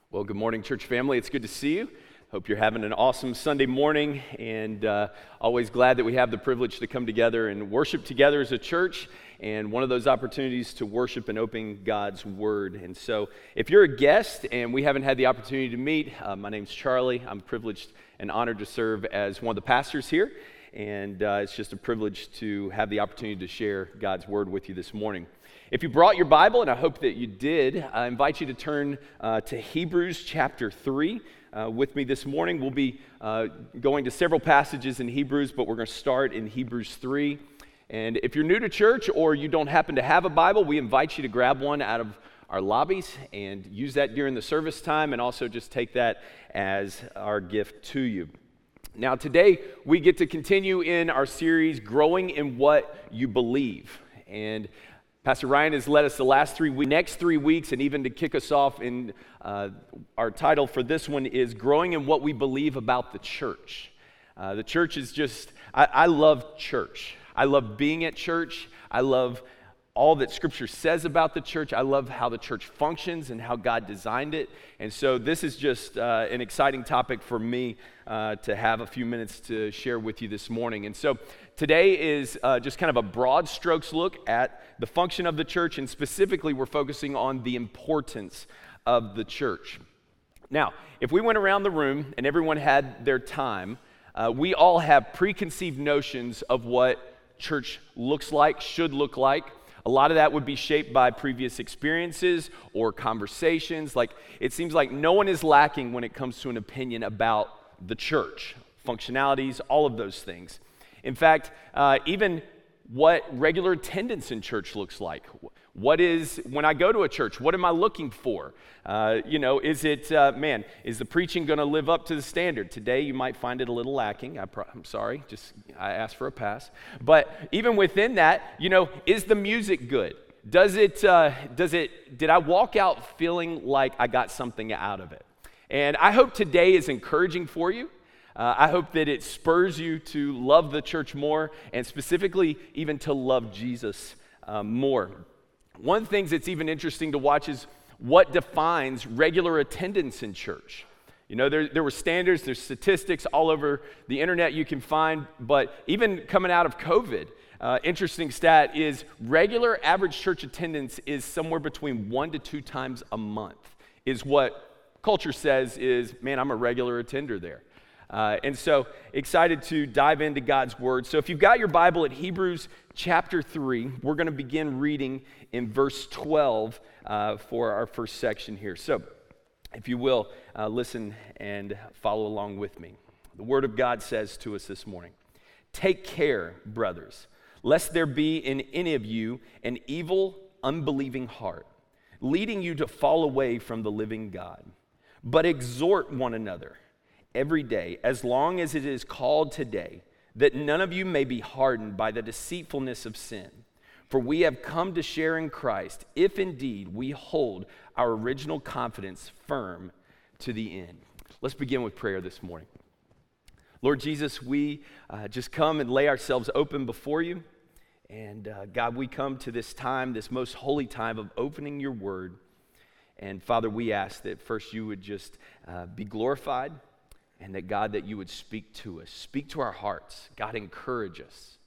Well, good morning, church family. It's good to see you. Hope you're having an awesome Sunday morning, and always glad that we have the privilege to come together and worship together as a church, and one of those opportunities to worship and open God's Word. And so if you're a guest and we haven't had the opportunity to meet, my name's Charlie. I'm privileged and honored to serve as one of the pastors here, and it's just a privilege to have the opportunity to share God's Word with you this morning. If you brought your Bible, and I hope that you did, I invite you to turn to Hebrews chapter 3 with me this morning. We'll be going to several passages in Hebrews, but we're going to start in Hebrews 3. And if you're new to church or you don't happen to have a Bible, we invite you to grab one out of our lobbies and use that during the service time, and also just take that as our gift to you. Now, today we get to continue in our series, Growing in What You Believe. And Pastor Ryan has led us the next 3 weeks, and even to kick us off in our title for this one is Growing in What We Believe About the Church. The church is just, I love church. I love being at church. I love all that Scripture says about the church. I love how the church functions and how God designed it. And so this is just an exciting topic for me to have a few minutes to share with you this morning. And so today is just kind of a broad strokes look at the function of the church, and specifically we're focusing on the importance of the church. Now, if we went around the room and everyone had their time, we all have preconceived notions of what church looks like, should look like. A lot of that would be shaped by previous experiences or conversations. Like, it seems like no one is lacking when it comes to an opinion about the church, functionalities, all of those things. In fact, even what regular attendance in church looks like. What is, when I go to a church, what am I looking for? Is the preaching going to live up to the standard? Today you might find it a little lacking. I'm sorry, I asked for a pass. But even within that, is the music good? Did I walk out feeling like I got something out of it? And I hope today is encouraging for you. I hope that it spurs you to love the church more, and specifically even to love Jesus more. One of the things that's even interesting to watch is what defines regular attendance in church. There were standards, there's statistics all over the internet you can find, but even coming out of COVID, interesting stat is regular average church attendance is somewhere between 1 to 2 times a month, is what culture says is, man, I'm a regular attender there. And so excited to dive into God's Word. So if you've got your Bible at Hebrews chapter 3, we're going to begin reading in verse 12 for our first section here. So if you will, listen and follow along with me. The Word of God says to us this morning, "Take care, brothers, lest there be in any of you an evil, unbelieving heart, leading you to fall away from the living God. But exhort one another every day, as long as it is called today, that none of you may be hardened by the deceitfulness of sin. For we have come to share in Christ, if indeed we hold our original confidence firm to the end." Let's begin with prayer this morning. Lord Jesus, we just come and lay ourselves open before you. And God, we come to this time, this most holy time of opening your word. And Father, we ask that first you would just be glorified, and that, God, that you would speak to us, speak to our hearts. God, encourage us.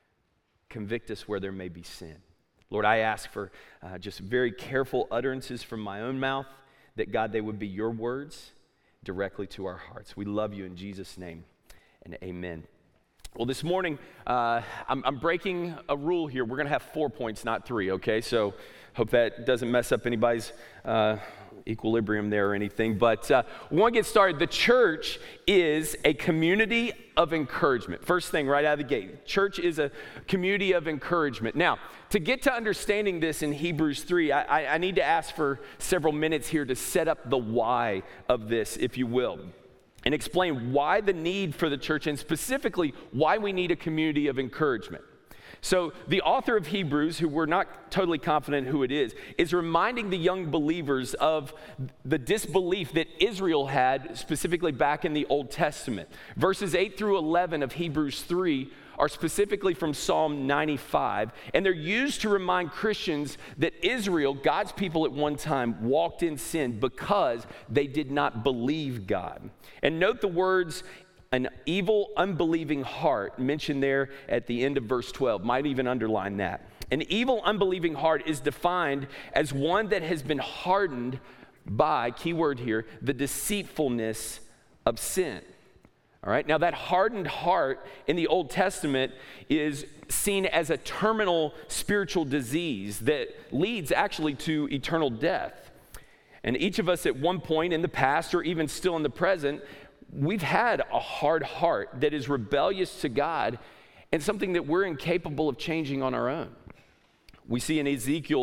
Convict us where there may be sin. Lord, I ask for just very careful utterances from my own mouth, that, God, they would be your words directly to our hearts. We love you in Jesus' name, and amen. Well, this morning, I'm breaking a rule here. We're going to have 4 points, not 3, okay? So hope that doesn't mess up anybody's equilibrium there or anything. But we want to get started. The church is a community of encouragement. First thing right out of the gate, church is a community of encouragement. Now, to get to understanding this in Hebrews 3, I need to ask for several minutes here to set up the why of this, if you will, and explain why the need for the church, and specifically why we need a community of encouragement. So the author of Hebrews, who we're not totally confident who it is reminding the young believers of the disbelief that Israel had, specifically back in the Old Testament. Verses 8 through 11 of Hebrews 3 are specifically from Psalm 95, and they're used to remind Christians that Israel, God's people at one time, walked in sin because they did not believe God. And note the words, an evil, unbelieving heart, mentioned there at the end of verse 12. Might even underline that. An evil, unbelieving heart is defined as one that has been hardened by, key word here, the deceitfulness of sin. All right, now that hardened heart in the Old Testament is seen as a terminal spiritual disease that leads actually to eternal death. And each of us at one point in the past, or even still in the present, we've had a hard heart that is rebellious to God and something that we're incapable of changing on our own. We see in Ezekiel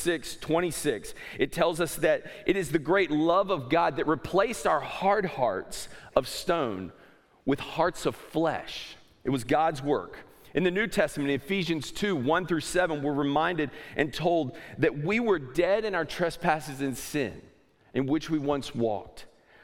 36:26, it tells us that it is the great love of God that replaced our hard hearts of stone with hearts of flesh. It was God's work. In the New Testament, in Ephesians 2:1-7, we're reminded and told that we were dead in our trespasses and sin in which we once walked.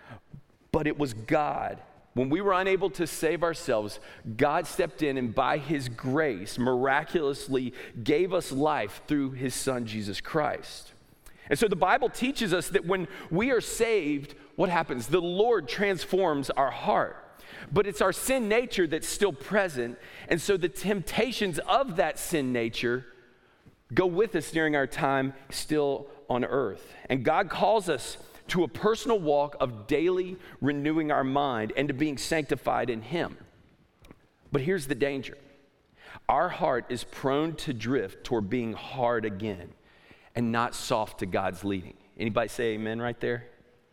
But it was God. When we were unable to save ourselves, God stepped in and by his grace miraculously gave us life through his son, Jesus Christ. And so the Bible teaches us that when we are saved, what happens? The Lord transforms our heart. But it's our sin nature that's still present. And so the temptations of that sin nature go with us during our time still on earth. And God calls us to a personal walk of daily renewing our mind and to being sanctified in him. But here's the danger. Our heart is prone to drift toward being hard again and not soft to God's leading. Anybody say amen right there?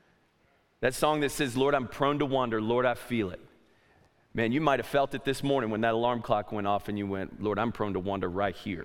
That song that says, Lord, I'm prone to wander, Lord, I feel it. Man, you might have felt it this morning when that alarm clock went off and you went, Lord, I'm prone to wander right here.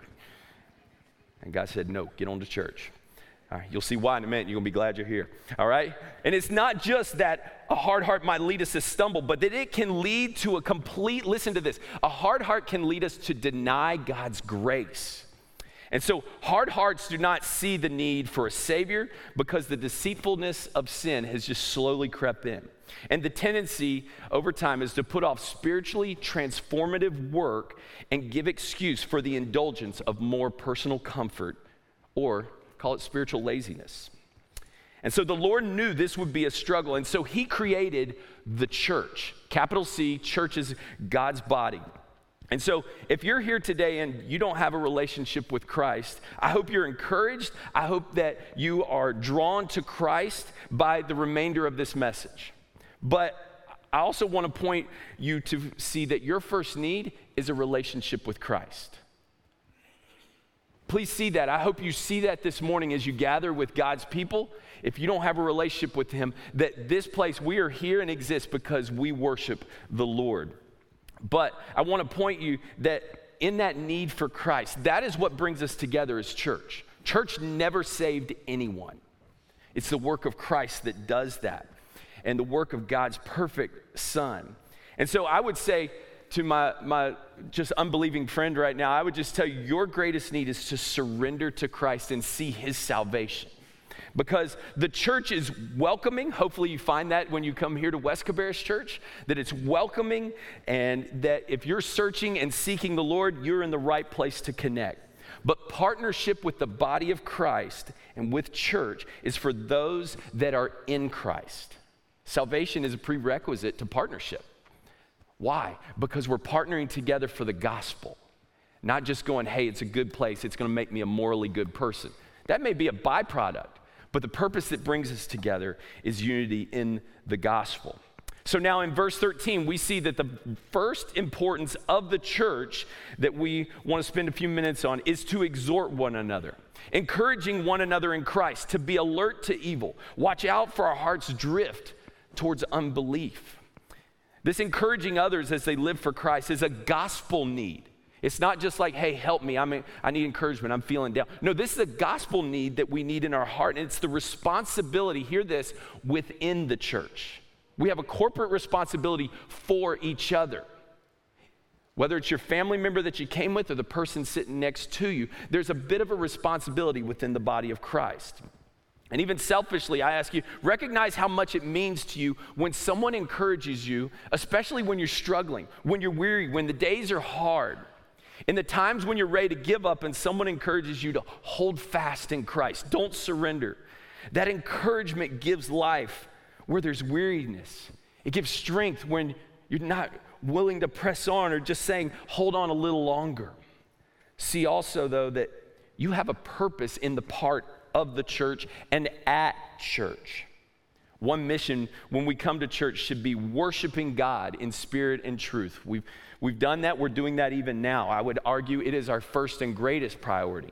And God said, no, get on to church. All right, you'll see why in a minute. You're going to be glad you're here. All right? And it's not just that a hard heart might lead us to stumble, but that it can lead to a complete, listen to this, a hard heart can lead us to deny God's grace. And so hard hearts do not see the need for a Savior because the deceitfulness of sin has just slowly crept in. And the tendency over time is to put off spiritually transformative work and give excuse for the indulgence of more personal comfort, or call it spiritual laziness. And so the Lord knew this would be a struggle, and so he created the church. Capital C, church is God's body. And so if you're here today and you don't have a relationship with Christ, I hope you're encouraged. I hope that you are drawn to Christ by the remainder of this message. But I also want to point you to see that your first need is a relationship with Christ. Please see that. I hope you see that this morning as you gather with God's people. If you don't have a relationship with him, that this place, we are here and exist because we worship the Lord. But I want to point you that in that need for Christ, that is what brings us together as church. Church never saved anyone. It's the work of Christ that does that, and the work of God's perfect Son. And so I would say to my just unbelieving friend right now, I would just tell you, your greatest need is to surrender to Christ and see his salvation. Because the church is welcoming. Hopefully you find that when you come here to West Cabarrus Church, that it's welcoming, and that if you're searching and seeking the Lord, you're in the right place to connect. But partnership with the body of Christ and with church is for those that are in Christ. Salvation is a prerequisite to partnership. Why? Because we're partnering together for the gospel. Not just going, hey, it's a good place, it's going to make me a morally good person. That may be a byproduct. But the purpose that brings us together is unity in the gospel. So now in verse 13, we see that the first importance of the church that we want to spend a few minutes on is to exhort one another, encouraging one another in Christ, to be alert to evil. Watch out for our hearts drift towards unbelief. This encouraging others as they live for Christ is a gospel need. It's not just like, hey, help me, I need encouragement, I'm feeling down. No, this is a gospel need that we need in our heart, and it's the responsibility, hear this, within the church. We have a corporate responsibility for each other. Whether it's your family member that you came with or the person sitting next to you, there's a bit of a responsibility within the body of Christ. And even selfishly, I ask you, recognize how much it means to you when someone encourages you, especially when you're struggling, when you're weary, when the days are hard. In the times when you're ready to give up and someone encourages you to hold fast in Christ, don't surrender. That encouragement gives life where there's weariness. It gives strength when you're not willing to press on or just saying, hold on a little longer. See also, though, that you have a purpose in the part of the church and at church. One mission when we come to church should be worshiping God in spirit and truth. We've done that. We're doing that even now. I would argue it is our first and greatest priority.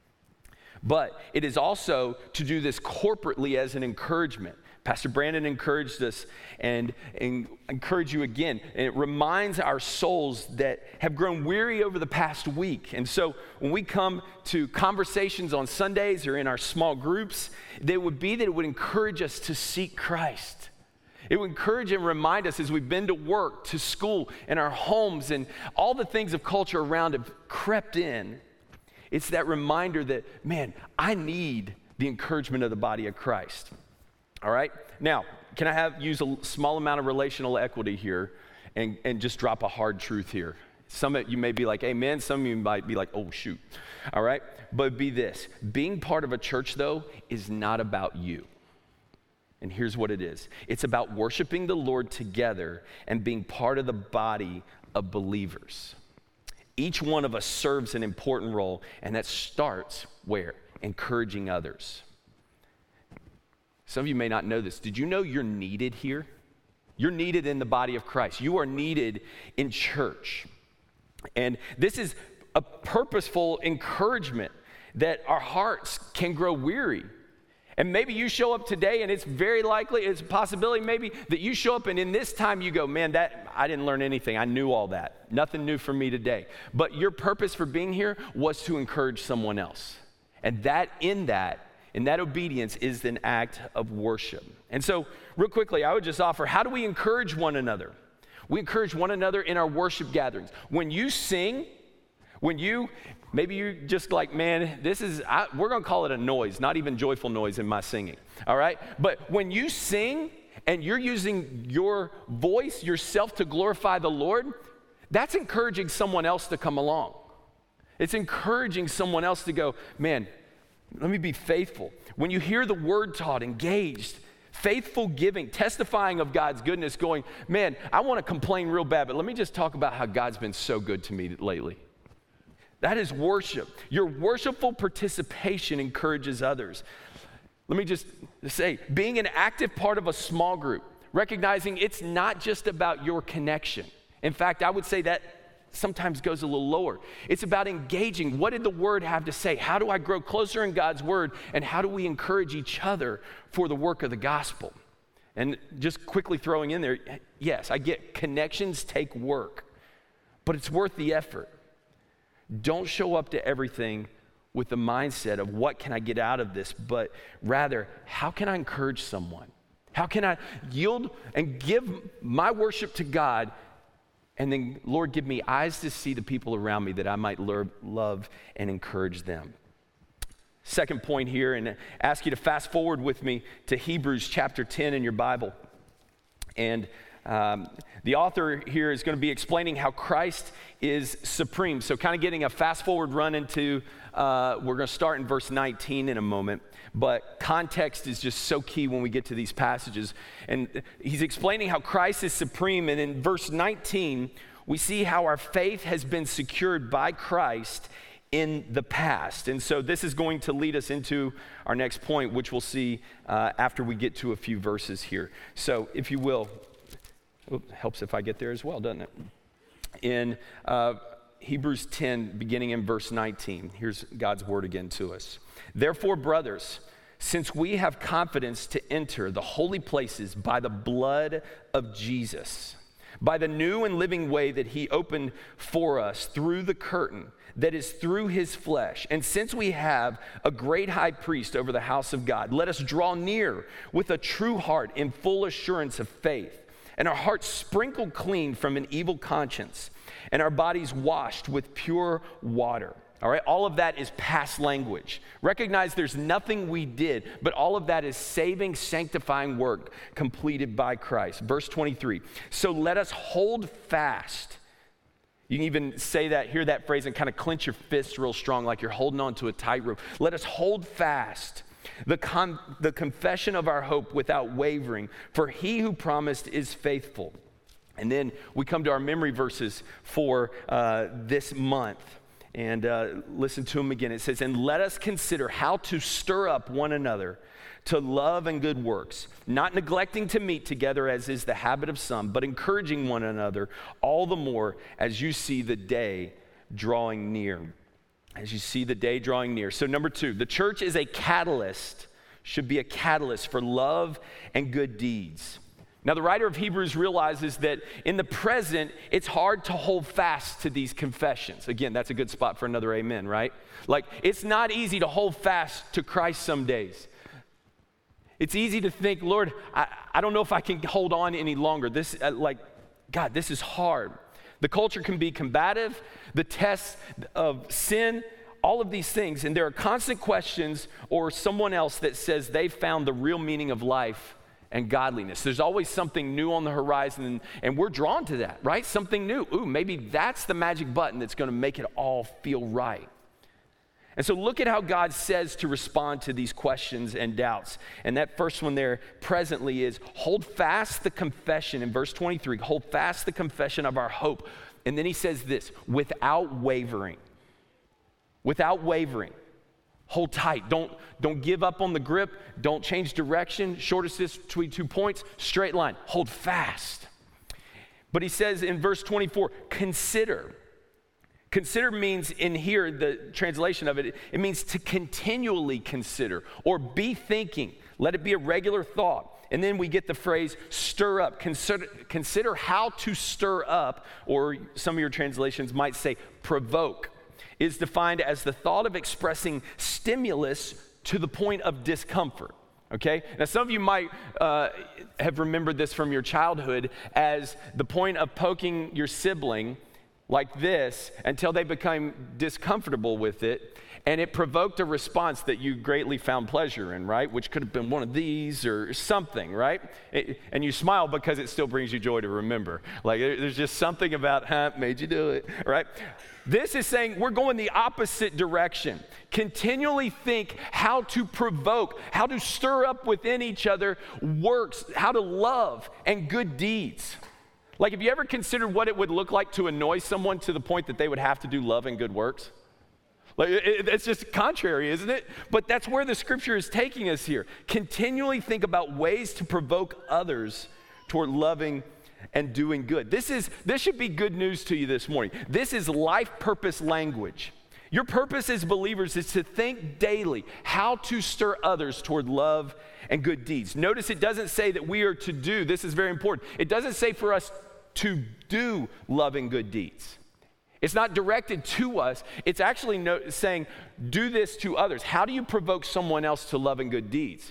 But it is also to do this corporately as an encouragement. Pastor Brandon encouraged us and encourage you again. And it reminds our souls that have grown weary over the past week. And so when we come to conversations on Sundays or in our small groups, it would encourage us to seek Christ. It would encourage and remind us as we've been to work, to school, in our homes, and all the things of culture around have crept in. It's that reminder that, man, I need the encouragement of the body of Christ. All right? Now, can I use a small amount of relational equity here and just drop a hard truth here? Some of you may be like, amen. Some of you might be like, oh, shoot. All right? But be this. Being part of a church, though, is not about you. And here's what it is. It's about worshiping the Lord together and being part of the body of believers. Each one of us serves an important role, and that starts where? Encouraging others. Some of you may not know this. Did you know you're needed here? You're needed in the body of Christ. You are needed in church. And this is a purposeful encouragement that our hearts can grow weary. And maybe you show up today, and it's very likely, it's a possibility maybe that you show up and in this time you go, man, I didn't learn anything. I knew all that. Nothing new for me today. But your purpose for being here was to encourage someone else. And in that obedience is an act of worship. And so, real quickly, I would just offer, how do we encourage one another? We encourage one another in our worship gatherings. When you sing, maybe you're just like, man, we're going to call it a noise, not even joyful noise in my singing, all right? But when you sing and you're using your voice, yourself to glorify the Lord, that's encouraging someone else to come along. It's encouraging someone else to go, man, let me be faithful. When you hear the word taught, engaged, faithful giving, testifying of God's goodness, going, man, I want to complain real bad, but let me just talk about how God's been so good to me lately. That is worship. Your worshipful participation encourages others. Let me just say, being an active part of a small group, recognizing it's not just about your connection. In fact, I would say that sometimes goes a little lower. It's about engaging. What did the word have to say? How do I grow closer in God's word? And how do we encourage each other for the work of the gospel? And just quickly throwing in there, yes, I get connections take work, but it's worth the effort. Don't show up to everything with the mindset of what can I get out of this, but rather, how can I encourage someone? How can I yield and give my worship to God? And then, Lord, give me eyes to see the people around me that I might love and encourage them. Second point here, and ask you to fast forward with me to Hebrews chapter 10 in your Bible. And the author here is going to be explaining how Christ is supreme. So kind of getting a fast forward run into, we're going to start in verse 19 in a moment. But context is just so key when we get to these passages. And he's explaining how Christ is supreme. And in verse 19, we see how our faith has been secured by Christ in the past. And so this is going to lead us into our next point, which we'll see after we get to a few verses here. So if you will, helps if I get there as well, doesn't it? In Hebrews 10, beginning in verse 19, here's God's word again to us. Therefore, brothers, since we have confidence to enter the holy places by the blood of Jesus, by the new and living way that he opened for us through the curtain that is through his flesh, and since we have a great high priest over the house of God, let us draw near with a true heart in full assurance of faith, and our hearts sprinkled clean from an evil conscience, and our bodies washed with pure water. All right, all of that is past language. Recognize there's nothing we did, but all of that is saving, sanctifying work completed by Christ. Verse 23, so let us hold fast. You can even say that, hear that phrase, and kind of clench your fists real strong like you're holding on to a tightrope. Let us hold fast the confession of our hope without wavering, for he who promised is faithful. And then we come to our memory verses for this month. And listen to them again. It says, and let us consider how to stir up one another to love and good works, not neglecting to meet together as is the habit of some, but encouraging one another all the more as you see the day drawing near. As you see the day drawing near. So number 2, the church is a catalyst, should be a catalyst for love and good deeds. Now, the writer of Hebrews realizes that in the present, it's hard to hold fast to these confessions. Again, that's a good spot for another amen, right? Like, it's not easy to hold fast to Christ some days. It's easy to think, Lord, I don't know if I can hold on any longer. God, this is hard. The culture can be combative, the tests of sin, all of these things. And there are constant questions or someone else that says they found the real meaning of life and godliness. There's always something new on the horizon, and we're drawn to that, right? Something new. Ooh, maybe that's the magic button that's going to make it all feel right. And so look at how God says to respond to these questions and doubts. And that first one there presently is, hold fast the confession. In verse 23, hold fast the confession of our hope. And then he says this, without wavering. Without wavering. Hold tight. Don't give up on the grip. Don't change direction. Shortest distance between 2 points. Straight line. Hold fast. But he says in verse 24, consider. Consider means in here, the translation of it, it means to continually consider or be thinking. Let it be a regular thought. And then we get the phrase stir up. Consider how to stir up, or some of your translations might say provoke. Is defined as the thought of expressing stimulus to the point of discomfort, okay? Now, some of you might have remembered this from your childhood as the point of poking your sibling like this until they become discomfortable with it, and it provoked a response that you greatly found pleasure in, right? Which could have been one of these or something, right? And you smile because it still brings you joy to remember. Like, there's just something about, made you do it, right? This is saying we're going the opposite direction. Continually think how to provoke, how to stir up within each other works, how to love and good deeds. Like, have you ever considered what it would look like to annoy someone to the point that they would have to do love and good works? Like, it's just contrary, isn't it? But that's where the scripture is taking us here. Continually think about ways to provoke others toward loving and doing good. This should be good news to you this morning. This is life purpose language. Your purpose as believers is to think daily how to stir others toward love and good deeds. Notice it doesn't say that we are to do, this is very important. It doesn't say for us to do loving good deeds. It's not directed to us. It's actually saying, do this to others. How do you provoke someone else to love and good deeds?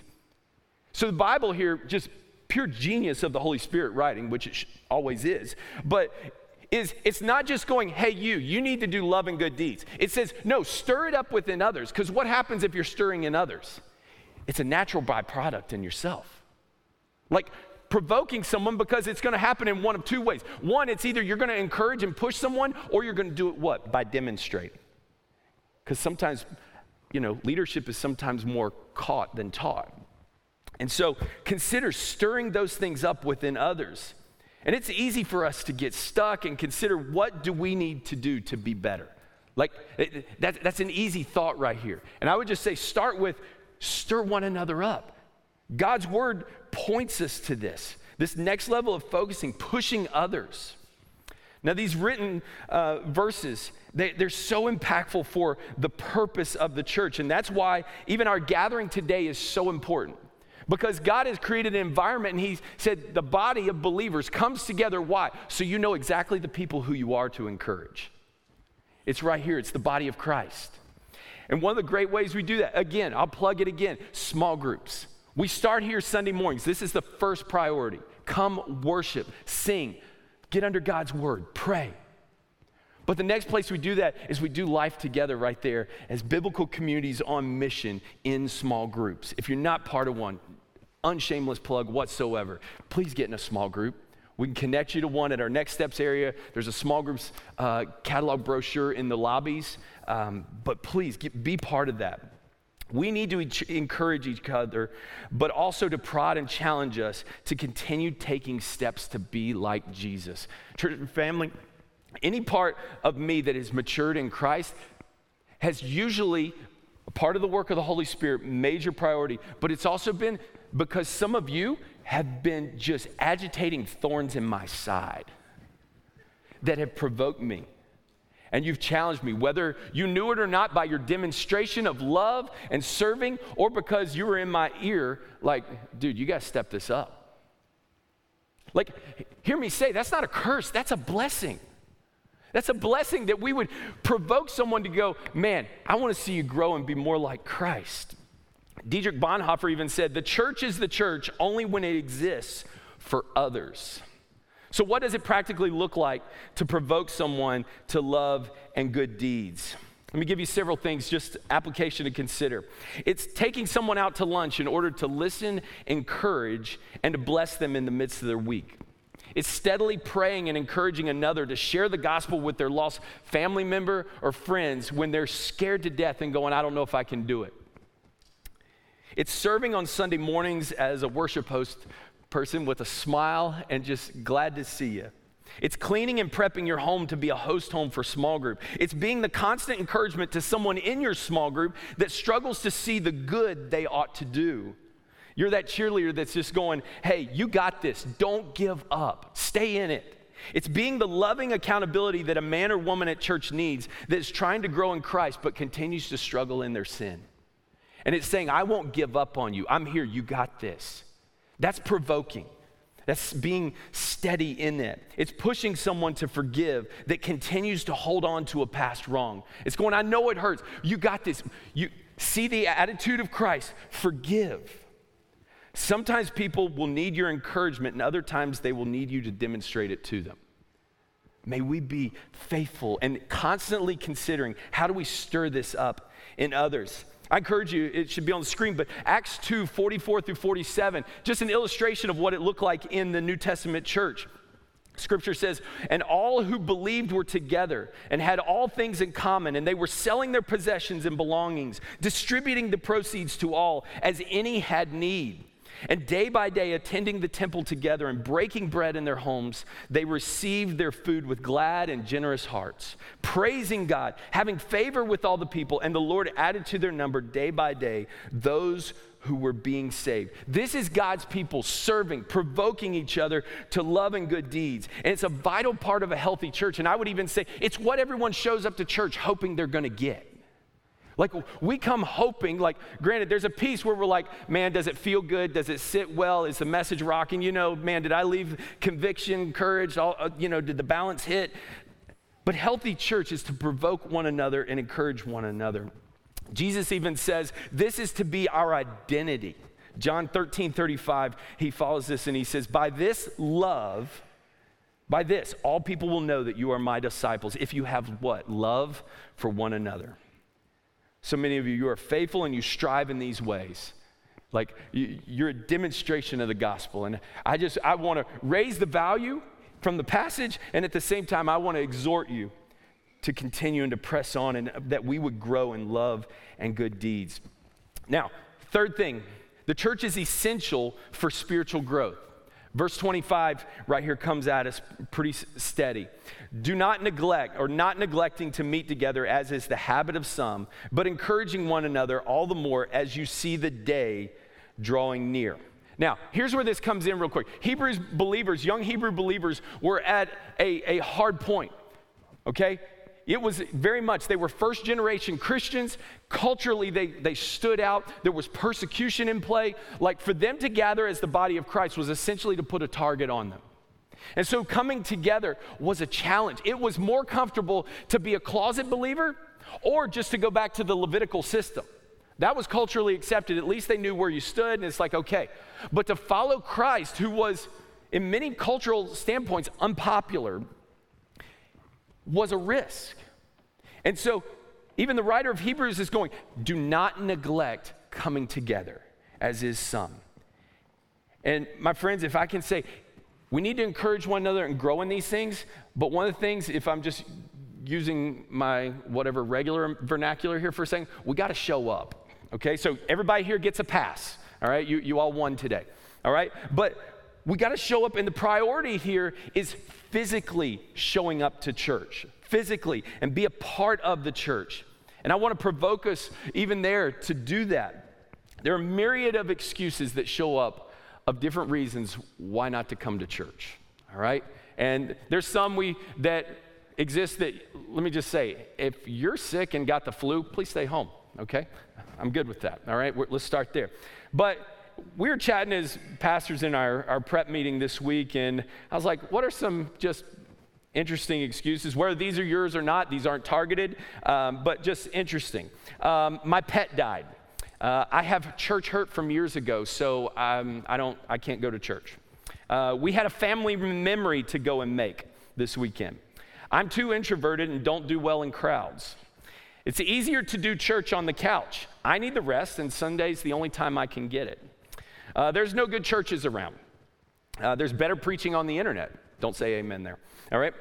So the Bible here, just pure genius of the Holy Spirit writing, which it always is, but it's not just going, hey, you need to do love and good deeds. It says, no, stir it up within others, because what happens if you're stirring in others? It's a natural byproduct in yourself. Like, provoking someone, because it's going to happen in one of two ways. One, it's either you're going to encourage and push someone, or you're going to do it what? By demonstrating. Because sometimes, leadership is sometimes more caught than taught. And so consider stirring those things up within others. And it's easy for us to get stuck and consider, what do we need to do to be better? Like, that's an easy thought right here. And I would just say, start with stir one another up. God's word points us to this next level of focusing, pushing others. Now, these written verses, they're so impactful for the purpose of the church. And that's why even our gathering today is so important. Because God has created an environment, and He said the body of believers comes together. Why? So you know exactly the people who you are to encourage. It's right here. It's the body of Christ. And one of the great ways we do that, again, I'll plug it again, small groups. We start here Sunday mornings. This is the first priority. Come worship, sing, get under God's word, pray. But the next place we do that is we do life together right there as biblical communities on mission in small groups. If you're not part of one, unshameless plug whatsoever, please get in a small group. We can connect you to one at our Next Steps area. There's a small groups catalog brochure in the lobbies, but please be part of that. We need to encourage each other, but also to prod and challenge us to continue taking steps to be like Jesus. Church and family, any part of me that is matured in Christ has usually, a part of the work of the Holy Spirit, major priority, but it's also been because some of you have been just agitating thorns in my side that have provoked me. And you've challenged me, whether you knew it or not, by your demonstration of love and serving, or because you were in my ear like, dude, you got to step this up. Like, hear me say, that's not a curse, that's a blessing. That's a blessing that we would provoke someone to go, man, I want to see you grow and be more like Christ. Dietrich Bonhoeffer even said, the church is the church only when it exists for others. So what does it practically look like to provoke someone to love and good deeds? Let me give you several things, just application to consider. It's taking someone out to lunch in order to listen, encourage, and to bless them in the midst of their week. It's steadily praying and encouraging another to share the gospel with their lost family member or friends when they're scared to death and going, I don't know if I can do it. It's serving on Sunday mornings as a worship host person with a smile and just glad to see you. It's cleaning and prepping your home to be a host home for small group. It's being the constant encouragement to someone in your small group that struggles to see the good they ought to do. You're that cheerleader that's just going, hey, you got this. Don't give up. Stay in it. It's being the loving accountability that a man or woman at church needs that's trying to grow in Christ but continues to struggle in their sin. And it's saying, I won't give up on you. I'm here. You got this. That's provoking. That's being steady in it. It's pushing someone to forgive that continues to hold on to a past wrong. It's going, I know it hurts. You got this. You see the attitude of Christ. Forgive. Sometimes people will need your encouragement, and other times they will need you to demonstrate it to them. May we be faithful and constantly considering, how do we stir this up in others? I encourage you, it should be on the screen, but Acts 2, 44 through 47, just an illustration of what it looked like in the New Testament church. Scripture says, and all who believed were together and had all things in common, and they were selling their possessions and belongings, distributing the proceeds to all as any had need. And day by day, attending the temple together and breaking bread in their homes, they received their food with glad and generous hearts, praising God, having favor with all the people, and the Lord added to their number day by day those who were being saved. This is God's people serving, provoking each other to love and good deeds. And it's a vital part of a healthy church. And I would even say it's what everyone shows up to church hoping they're going to get. Like, we come hoping, like, granted, there's a piece where we're like, man, does it feel good? Does it sit well? Is the message rocking? You know, man, did I leave conviction, courage, did the balance hit? But healthy church is to provoke one another and encourage one another. Jesus even says, this is to be our identity. John 13:35, he follows this and he says, by this, all people will know that you are my disciples, if you have what? Love for one another. So many of you are faithful and you strive in these ways. Like, you're a demonstration of the gospel. And I want to raise the value from the passage, and at the same time, I want to exhort you to continue and to press on, and that we would grow in love and good deeds. Now, third thing, the church is essential for spiritual growth. Verse 25 right here comes at us pretty steady. Do not neglect, or not neglecting to meet together as is the habit of some, but encouraging one another all the more as you see the day drawing near. Now, here's where this comes in real quick. Young Hebrew believers were at a hard point, okay? It was very much, they were first generation Christians. Culturally, they stood out. There was persecution in play. Like, for them to gather as the body of Christ was essentially to put a target on them. And so coming together was a challenge. It was more comfortable to be a closet believer or just to go back to the Levitical system. That was culturally accepted. At least they knew where you stood, and it's like, okay. But to follow Christ, who was, in many cultural standpoints, unpopular, was a risk. And so even the writer of Hebrews is going, do not neglect coming together, as is some. And my friends, if I can say, we need to encourage one another and grow in these things, but one of the things, if I'm just using my whatever regular vernacular here for a second, we got to show up, okay? So everybody here gets a pass, all right? You all won today, all right? But we got to show up, and the priority here is physically showing up to church, physically, and be a part of the church. And I want to provoke us even there to do that. There are a myriad of excuses that show up of different reasons why not to come to church, all right? And there's some that exist that, let me just say, if you're sick and got the flu, please stay home, okay? I'm good with that, all right? Let's start there. But we were chatting as pastors in our prep meeting this week, and I was like, what are some just interesting excuses? Whether these are yours or not, these aren't targeted, but just interesting. My pet died. I have church hurt from years ago, so I can't go to church. We had a family memory to go and make this weekend. I'm too introverted and don't do well in crowds. It's easier to do church on the couch. I need the rest, and Sunday's the only time I can get it. There's no good churches around. There's better preaching on the internet. Don't say amen there, all right?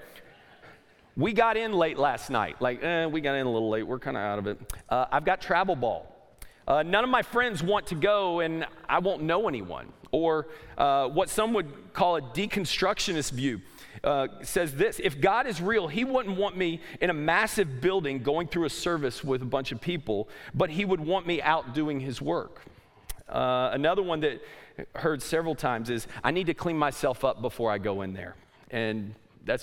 We got in late last night. We got in a little late. We're kind of out of it. I've got travel ball. None of my friends want to go, and I won't know anyone. Or what some would call a deconstructionist view says this: if God is real, he wouldn't want me in a massive building going through a service with a bunch of people, but he would want me out doing his work. Another one that I heard several times is, I need to clean myself up before I go in there. And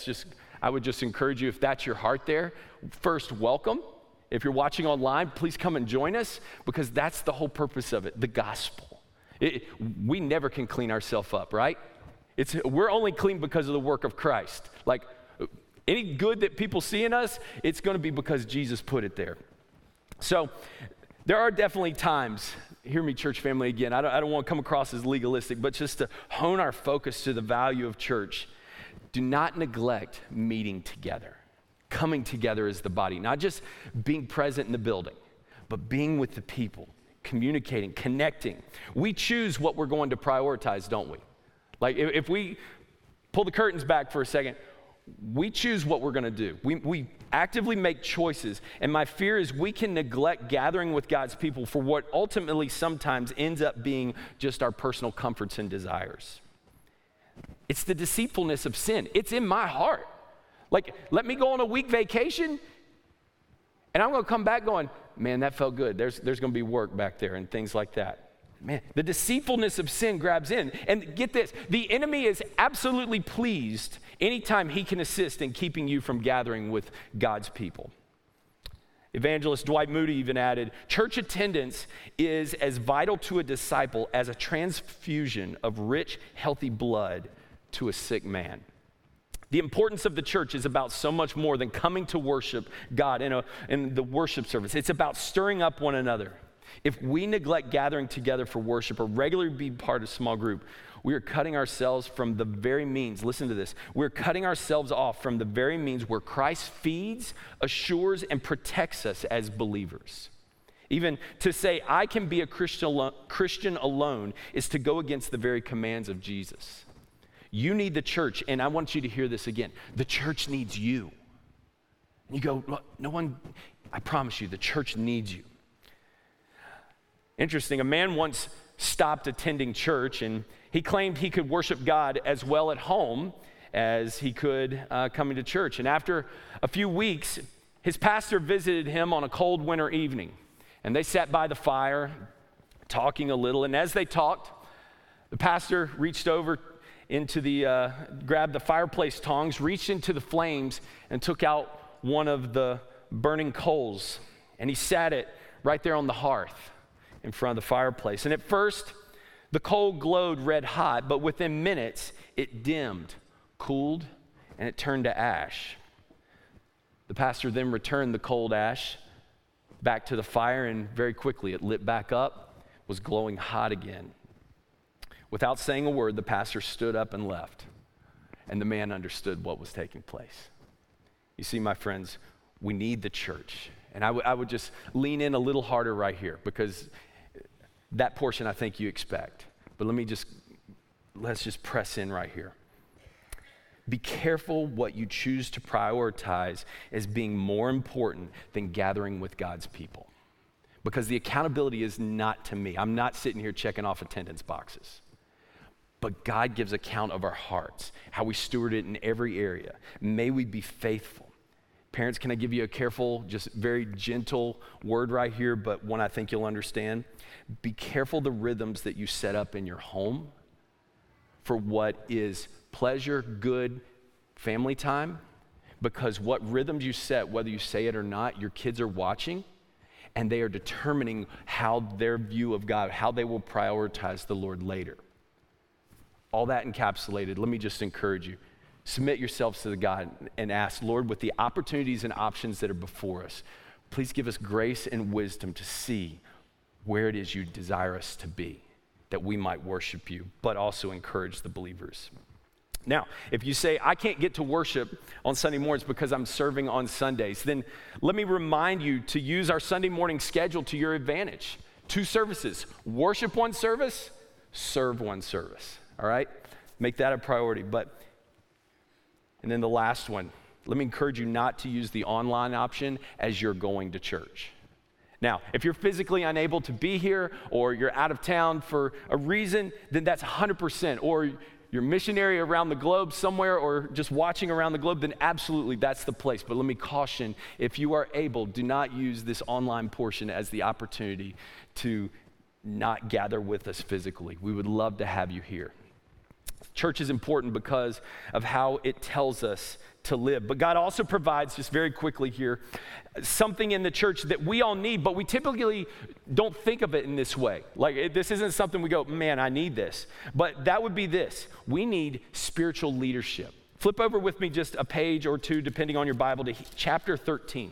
I would just encourage you, if that's your heart there, first, welcome. If you're watching online, please come and join us, because that's the whole purpose of it, the gospel. We never can clean ourselves up, right? We're only clean because of the work of Christ. Like, any good that people see in us, it's going to be because Jesus put it there. So there are definitely times, hear me, church family, again, I don't want to come across as legalistic, but just to hone our focus to the value of church. Do not neglect meeting together, coming together as the body, not just being present in the building, but being with the people, communicating, connecting. We choose what we're going to prioritize, don't we? Like, if we pull the curtains back for a second, we choose what we're going to do. We actively make choices, and my fear is we can neglect gathering with God's people for what ultimately sometimes ends up being just our personal comforts and desires. It's the deceitfulness of sin. It's in my heart. Like, let me go on a week vacation, and I'm going to come back going, man, that felt good. There's going to be work back there and things like that. Man, the deceitfulness of sin grabs in. And get this, the enemy is absolutely pleased anytime he can assist in keeping you from gathering with God's people. Evangelist Dwight Moody even added, church attendance is as vital to a disciple as a transfusion of rich, healthy blood to a sick man. The importance of the church is about so much more than coming to worship God in the worship service. It's about stirring up one another. If we neglect gathering together for worship or regularly be part of a small group, we are cutting ourselves from the very means, listen to this, we're cutting ourselves off from the very means where Christ feeds, assures, and protects us as believers. Even to say, I can be a Christian alone is to go against the very commands of Jesus. You need the church, and I want you to hear this again. The church needs you. And you go, look, no one, I promise you, the church needs you. Interesting, a man once stopped attending church, and he claimed he could worship God as well at home as he could coming to church. And after a few weeks, his pastor visited him on a cold winter evening, and they sat by the fire talking a little. And as they talked, the pastor reached over grabbed the fireplace tongs, reached into the flames, and took out one of the burning coals, and he sat it right there on the hearth in front of the fireplace. And at first, the coal glowed red hot, but within minutes, it dimmed, cooled, and it turned to ash. The pastor then returned the cold ash back to the fire, and very quickly it lit back up, was glowing hot again. Without saying a word, the pastor stood up and left, and the man understood what was taking place. You see, my friends, we need the church. And I would just lean in a little harder right here, because that portion I think you expect. But let's just press in right here. Be careful what you choose to prioritize as being more important than gathering with God's people. Because the accountability is not to me. I'm not sitting here checking off attendance boxes. But God gives account of our hearts, how we steward it in every area. May we be faithful. Parents, can I give you a careful, just very gentle word right here, but one I think you'll understand? Be careful the rhythms that you set up in your home for what is pleasure, good family time, because what rhythms you set, whether you say it or not, your kids are watching, and they are determining how their view of God, how they will prioritize the Lord later. All that encapsulated, let me just encourage you. Submit yourselves to God and ask, Lord, with the opportunities and options that are before us, please give us grace and wisdom to see where it is you desire us to be, that we might worship you, but also encourage the believers. Now, if you say, I can't get to worship on Sunday mornings because I'm serving on Sundays, then let me remind you to use our Sunday morning schedule to your advantage. 2 services, worship one service, serve one service, all right? Make that a priority. And then the last one, let me encourage you not to use the online option as you're going to church. Now, if you're physically unable to be here, or you're out of town for a reason, then that's 100%. Or you're missionary around the globe somewhere, or just watching around the globe, then absolutely that's the place. But let me caution, if you are able, do not use this online portion as the opportunity to not gather with us physically. We would love to have you here. Church is important because of how it tells us to live. But God also provides, just very quickly here, something in the church that we all need, but we typically don't think of it in this way. This isn't something we go, man, I need this. But that would be this. We need spiritual leadership. Flip over with me just a page or two, depending on your Bible, to chapter 13.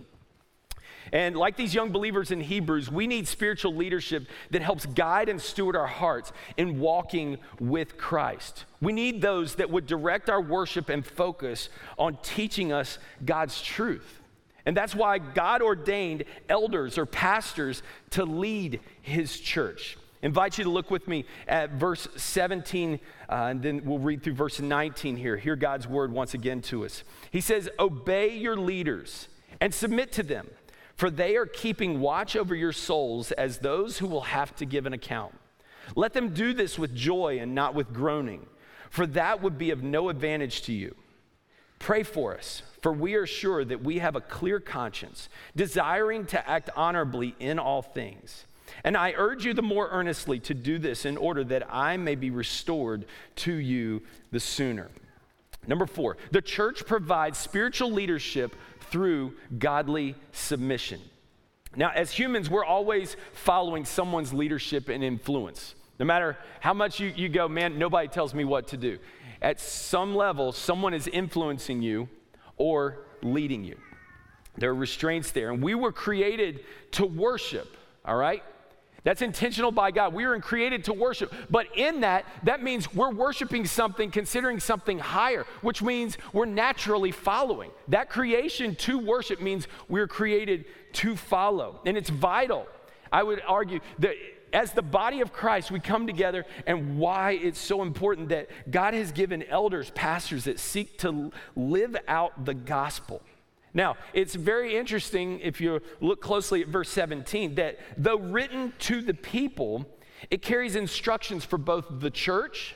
And like these young believers in Hebrews, we need spiritual leadership that helps guide and steward our hearts in walking with Christ. We need those that would direct our worship and focus on teaching us God's truth. And that's why God ordained elders or pastors to lead his church. I invite you to look with me at verse 17, and then we'll read through verse 19 here. Hear God's word once again to us. He says, "Obey your leaders and submit to them, for they are keeping watch over your souls as those who will have to give an account. Let them do this with joy and not with groaning, for that would be of no advantage to you. Pray for us, for we are sure that we have a clear conscience, desiring to act honorably in all things. And I urge you the more earnestly to do this in order that I may be restored to you the sooner." Number 4, the church provides spiritual leadership through godly submission. Now, as humans, we're always following someone's leadership and influence. No matter how much you go, man, nobody tells me what to do. At some level, someone is influencing you or leading you. There are restraints there. And we were created to worship, all right? That's intentional by God. We were created to worship. But in that means we're worshiping something, considering something higher, which means we're naturally following. That creation to worship means we're created to follow. And it's vital. I would argue that as the body of Christ, we come together, and why it's so important that God has given elders, pastors that seek to live out the gospel. Now, it's very interesting if you look closely at verse 17 that though written to the people, it carries instructions for both the church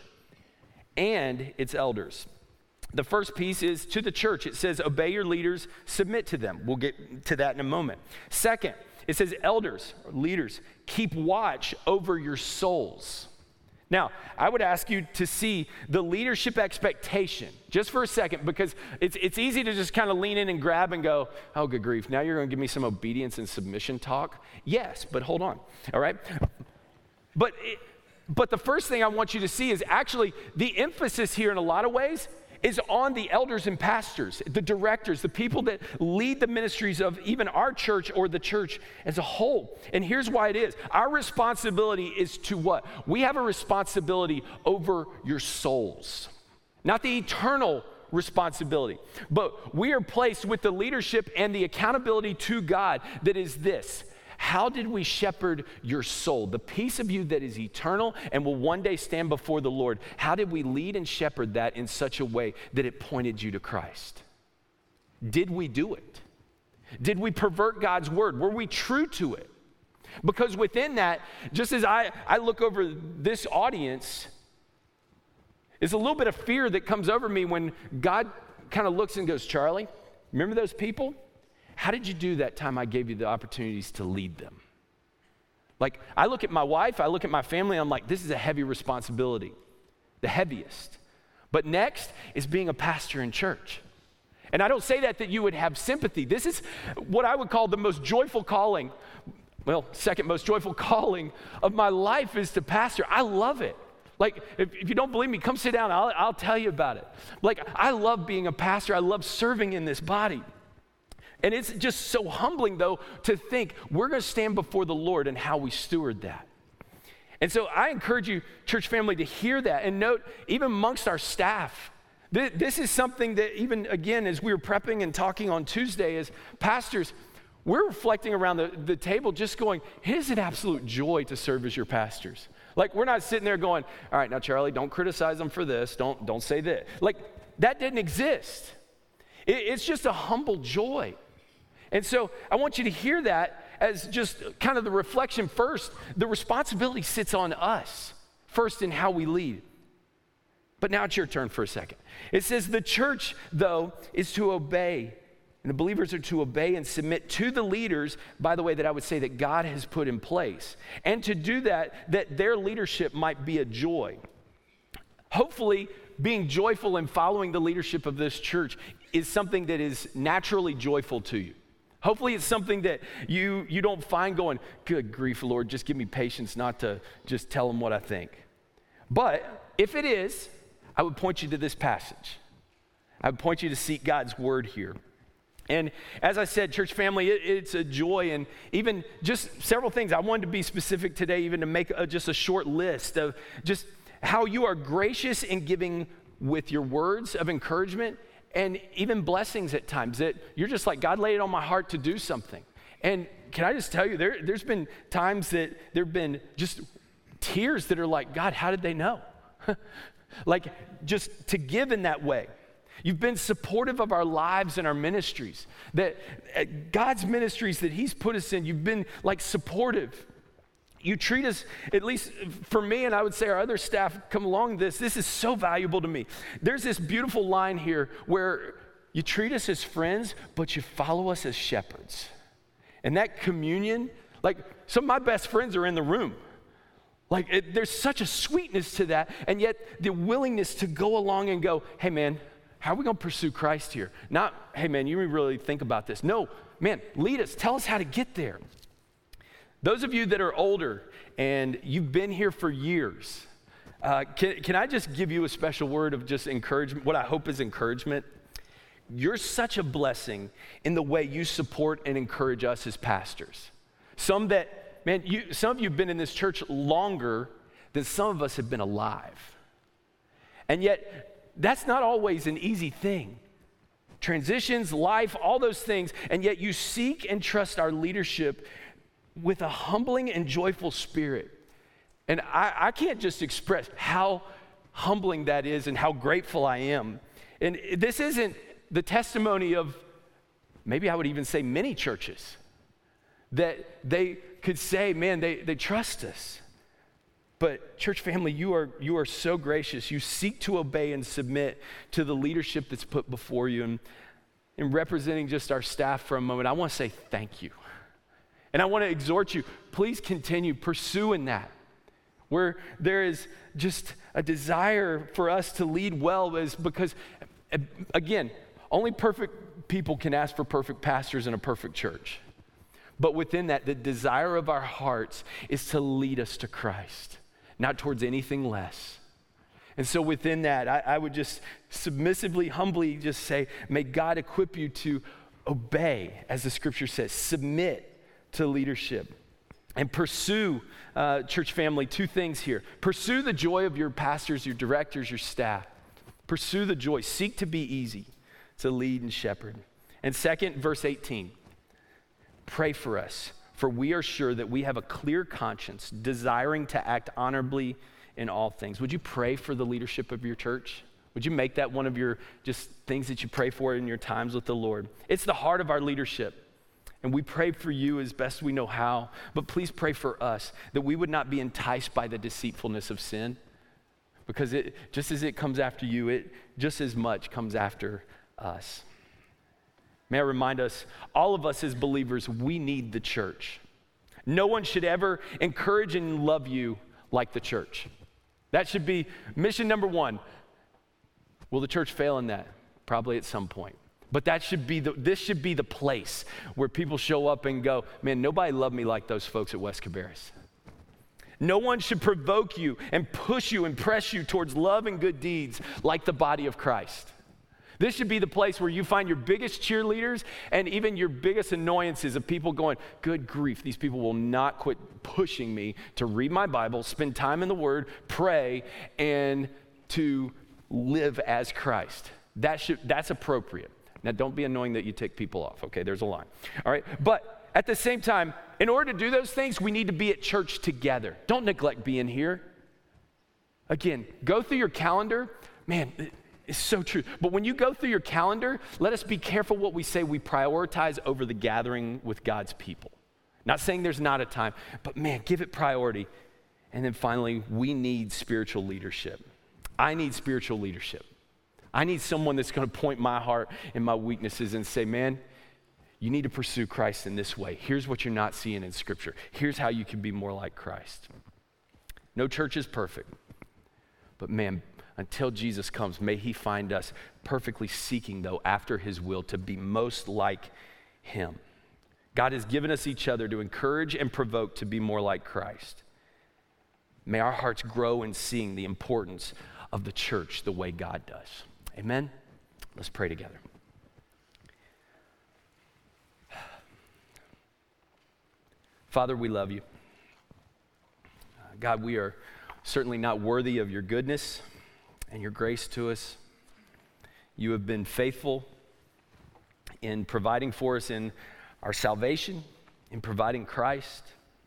and its elders. The first piece is to the church. It says, obey your leaders, submit to them. We'll get to that in a moment. Second, it says elders, or leaders, keep watch over your souls. Now, I would ask you to see the leadership expectation just for a second, because it's easy to just kind of lean in and grab and go, oh, good grief, now you're going to give me some obedience and submission talk? Yes, but hold on, all right? But the first thing I want you to see is actually the emphasis here in a lot of ways is on the elders and pastors, the directors, the people that lead the ministries of even our church or the church as a whole. And here's why it is. Our responsibility is to what? We have a responsibility over your souls. Not the eternal responsibility. But we are placed with the leadership and the accountability to God that is this: how did we shepherd your soul, the piece of you that is eternal and will one day stand before the Lord? How did we lead and shepherd that in such a way that it pointed you to Christ? Did we do it? Did we pervert God's word? Were we true to it? Because within that, just as I look over this audience, there's a little bit of fear that comes over me when God kind of looks and goes, Charlie, remember those people? How did you do that time I gave you the opportunities to lead them? Like, I look at my wife, I look at my family, I'm like, this is a heavy responsibility, the heaviest. But next is being a pastor in church. And I don't say that you would have sympathy. This is what I would call the most joyful calling. Well, second most joyful calling of my life is to pastor. I love it. Like, if you don't believe me, come sit down. I'll tell you about it. Like, I love being a pastor. I love serving in this body. And it's just so humbling, though, to think we're going to stand before the Lord and how we steward that. And so I encourage you, church family, to hear that and note, even amongst our staff, this is something that even, again, as we were prepping and talking on Tuesday as pastors, we're reflecting around the table just going, it is an absolute joy to serve as your pastors. Like, we're not sitting there going, all right, now, Charlie, don't criticize them for this. Don't say this. Like, that didn't exist. It's just a humble joy. And so I want you to hear that as just kind of the reflection first. The responsibility sits on us first in how we lead. But now it's your turn for a second. It says the church, though, is to obey. And the believers are to obey and submit to the leaders, by the way, that I would say that God has put in place. And to do that their leadership might be a joy. Hopefully, being joyful and following the leadership of this church is something that is naturally joyful to you. Hopefully it's something that you don't find going, good grief, Lord, just give me patience not to just tell them what I think. But if it is, I would point you to this passage. I would point you to seek God's word here. And as I said, church family, it's a joy, and even just several things. I wanted to be specific today, even to make just a short list of just how you are gracious in giving with your words of encouragement and even blessings at times that you're just like, God laid it on my heart to do something. And can I just tell you, there's been times that there have been just tears that are like, God, how did they know? Like, just to give in that way. You've been supportive of our lives and our ministries. That God's ministries that he's put us in, you've been like supportive. You treat us, at least for me, and I would say our other staff come along this is so valuable to me. There's this beautiful line here where you treat us as friends, but you follow us as shepherds. And that communion, like some of my best friends are in the room. Like there's such a sweetness to that, and yet the willingness to go along and go, hey man, how are we going to pursue Christ here? Not, hey man, you really think about this. No, man, lead us, tell us how to get there. Those of you that are older and you've been here for years, can I just give you a special word of just encouragement, what I hope is encouragement? You're such a blessing in the way you support and encourage us as pastors. Some of you have been in this church longer than some of us have been alive. And yet, that's not always an easy thing. Transitions, life, all those things, and yet you seek and trust our leadership with a humbling and joyful spirit. And I can't just express how humbling that is and how grateful I am. And this isn't the testimony of, maybe I would even say many churches, that they could say, man, they trust us. But church family, you are so gracious. You seek to obey and submit to the leadership that's put before you. And in representing just our staff for a moment, I want to say thank you. And I want to exhort you, please continue pursuing that. Where there is just a desire for us to lead well is because, again, only perfect people can ask for perfect pastors in a perfect church. But within that, the desire of our hearts is to lead us to Christ, not towards anything less. And so within that, I would just submissively, humbly just say, may God equip you to obey, as the scripture says, submit to leadership. And pursue, church family, two things here. Pursue the joy of your pastors, your directors, your staff. Pursue the joy. Seek to be easy to lead and shepherd. And second, verse 18, pray for us, for we are sure that we have a clear conscience, desiring to act honorably in all things. Would you pray for the leadership of your church? Would you make that one of your just things that you pray for in your times with the Lord? It's the heart of our leadership. And we pray for you as best we know how, but please pray for us that we would not be enticed by the deceitfulness of sin, because it, just as it comes after you, it just as much comes after us. May I remind us, all of us as believers, we need the church. No one should ever encourage and love you like the church. That should be mission number one. Will the church fail in that? Probably at some point. But this should be the place where people show up and go, man, nobody loved me like those folks at West Cabarrus. No one should provoke you and push you and press you towards love and good deeds like the body of Christ. This should be the place where you find your biggest cheerleaders and even your biggest annoyances of people going, good grief, these people will not quit pushing me to read my Bible, spend time in the Word, pray, and to live as Christ. That's appropriate. Now, don't be annoying that you tick people off, okay? There's a line, all right? But at the same time, in order to do those things, we need to be at church together. Don't neglect being here. Again, go through your calendar. Man, it's so true. But when you go through your calendar, let us be careful what we say we prioritize over the gathering with God's people. Not saying there's not a time, but man, give it priority. And then finally, we need spiritual leadership. I need spiritual leadership. I need someone that's going to point my heart and my weaknesses and say, man, you need to pursue Christ in this way. Here's what you're not seeing in Scripture. Here's how you can be more like Christ. No church is perfect. But man, until Jesus comes, may he find us perfectly seeking, though, after his will to be most like him. God has given us each other to encourage and provoke to be more like Christ. May our hearts grow in seeing the importance of the church the way God does. Amen? Let's pray together. Father, we love you. God, we are certainly not worthy of your goodness and your grace to us. You have been faithful in providing for us in our salvation, in providing Christ.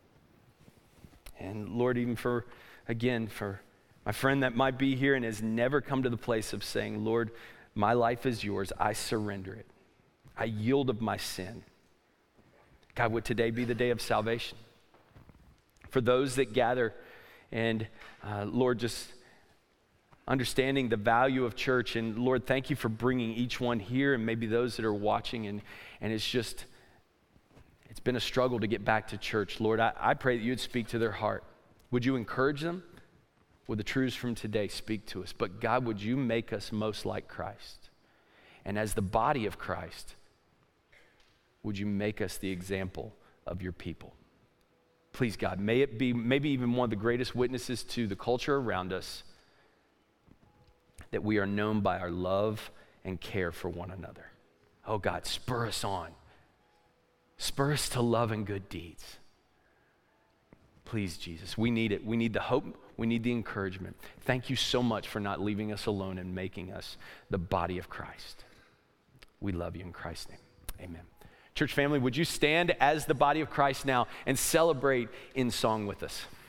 And Lord, even for my friend that might be here and has never come to the place of saying, Lord, my life is yours. I surrender it. I yield of my sin. God, would today be the day of salvation? For those that gather and, Lord, just understanding the value of church. And Lord, thank you for bringing each one here and maybe those that are watching. And it's been a struggle to get back to church. Lord, I pray that you would speak to their heart. Would you encourage them? Would the truths from today speak to us? But God, would you make us most like Christ? And as the body of Christ, would you make us the example of your people? Please, God, may it be maybe even one of the greatest witnesses to the culture around us that we are known by our love and care for one another. Oh God, spur us on. Spur us to love and good deeds. Please, Jesus, we need it. We need the hope. We need the encouragement. Thank you so much for not leaving us alone and making us the body of Christ. We love you in Christ's name. Amen. Church family, would you stand as the body of Christ now and celebrate in song with us?